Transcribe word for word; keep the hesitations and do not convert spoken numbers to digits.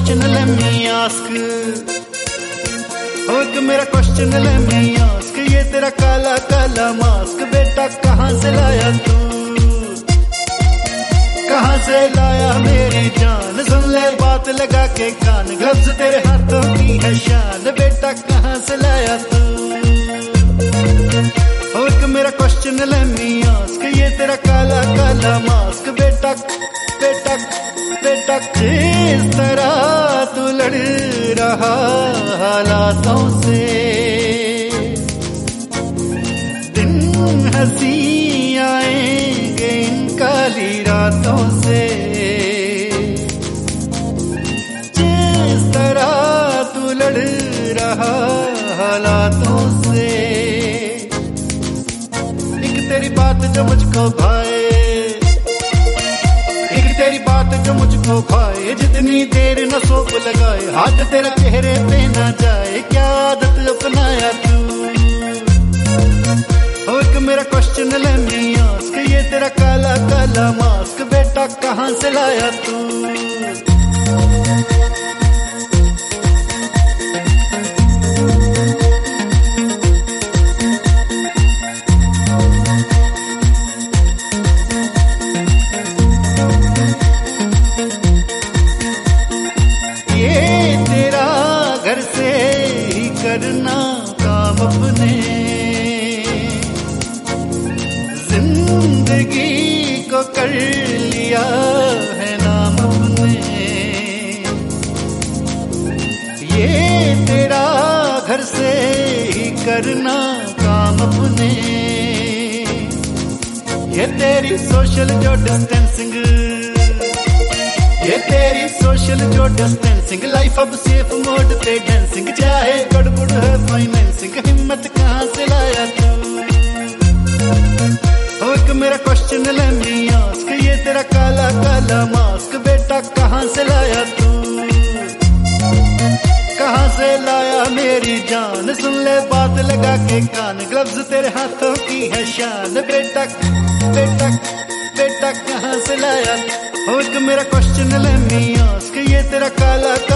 Question let me ask, ओ एक मेरा क्वेश्चन let me ask, ये तेरा काला काला मास्क बेटा कहाँ से लाया तू, कहाँ से लाया मेरी जान, सुन ले बात लगा के कान, ग्लव्स तेरे हाथों की है शान, बेटा कहाँ से लाया तू। ओ एक मेरा क्वेश्चन let me ask, ये तेरा काला काला मास्क बेटा बेटा बेटा किस तरह तू लड़ रहा हालातों से, दिन हंसी आएंगे इन काली रातों से, जिस तरह तू लड़ रहा हालातों से, एक तेरी बात जो मुझको भाए, तेरी बात जो मुझको खाए, जितनी देर न सोप लगाए, हाथ तेरा चेहरे पे ना जाए, क्या आदत अपनाया तू। ओ एक मेरा क्वेश्चन let me ask, ये तेरा काला काला मास्क बेटा कहाँ से लाया तू। घर से ही करना काम अपने, जिंदगी को कर लिया है नाम अपने, ये तेरा घर से ही करना काम अपने, ये तेरी सोशल जो डिस्टेंसिंग, ये तेरी सोशल जो डिस्टेंसिंग, लाइफ अब सेफ मोड पे डांसिंग, चाहे गड़बड़ है फाइनेंसिंग, हिम्मत कहाँ से लाया तू। ओ एक मेरा क्वेश्चन let me ask, ये तेरा काला काला मास्क बेटा कहाँ से लाया तू, कहाँ से लाया मेरी जान, सुन ले बात लगा के कान, ग्लव्स तेरे हाथों की है शान, बेटा बेटा बेटा कहाँ से लाया। ओ एक मेरा क्वेश्चन let me ask, ये तेरा काला